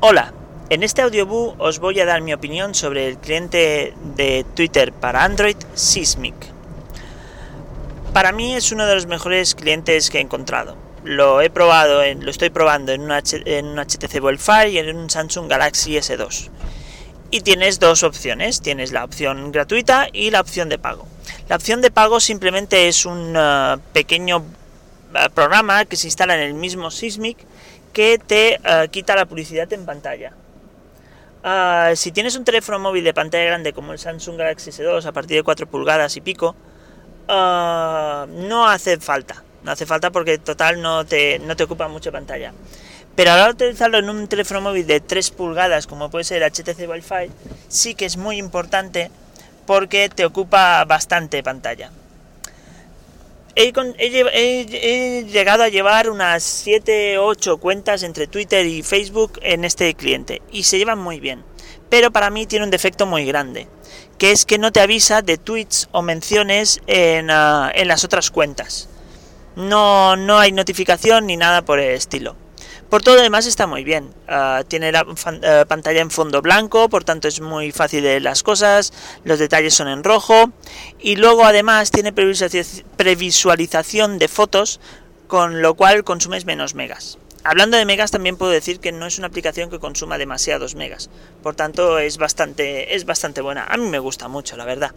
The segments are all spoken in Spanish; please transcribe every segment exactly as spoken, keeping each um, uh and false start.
Hola, en este audiobook os voy a dar mi opinión sobre el cliente de Twitter para Android, Seesmic. Para mí es uno de los mejores clientes que he encontrado. Lo he probado, en, lo estoy probando en un, H, en un H T C Vive y en un Samsung Galaxy S dos. Y tienes dos opciones, tienes la opción gratuita y la opción de pago. La opción de pago simplemente es un uh, pequeño uh, programa que se instala en el mismo Seesmic que te uh, quita la publicidad en pantalla. Uh, si tienes un teléfono móvil de pantalla grande como el Samsung Galaxy S dos a partir de cuatro pulgadas y pico, uh, no hace falta. No hace falta porque total no te, no te ocupa mucha pantalla. Pero a la hora de utilizarlo en un teléfono móvil de tres pulgadas, como puede ser el H T C Vive, sí que es muy importante porque te ocupa bastante pantalla. He, he, he, he llegado a llevar unas siete u ocho cuentas entre Twitter y Facebook en este cliente y se llevan muy bien. Pero para mí tiene un defecto muy grande, que es que no te avisa de tweets o menciones en, uh, en las otras cuentas. No, no hay notificación ni nada por el estilo. Por todo lo demás está muy bien. Uh, tiene la uh, pantalla en fondo blanco, por tanto es muy fácil de leer las cosas, los detalles son en rojo y luego además tiene previsualización de fotos, con lo cual consumes menos megas. Hablando de megas, también puedo decir que no es una aplicación que consuma demasiados megas, por tanto es bastante, es bastante buena. A mí me gusta mucho, la verdad.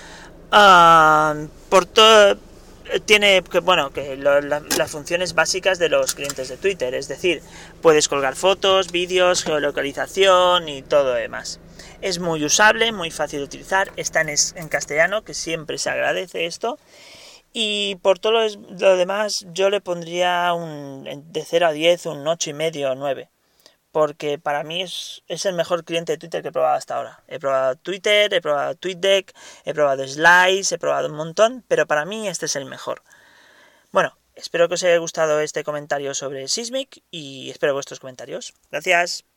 Uh, por todo... Tiene que bueno que lo, la, las funciones básicas de los clientes de Twitter, es decir, puedes colgar fotos, vídeos, geolocalización y todo lo demás. Es muy usable, muy fácil de utilizar, está en, en castellano, que siempre se agradece esto, y por todo lo, lo demás yo le pondría un de cero a diez, un ocho y medio o nueve. Porque para mí es, es el mejor cliente de Twitter que he probado hasta ahora. He probado Twitter, he probado TweetDeck, he probado Slice, he probado un montón, pero para mí este es el mejor. Bueno, espero que os haya gustado este comentario sobre Seesmic y espero vuestros comentarios. Gracias.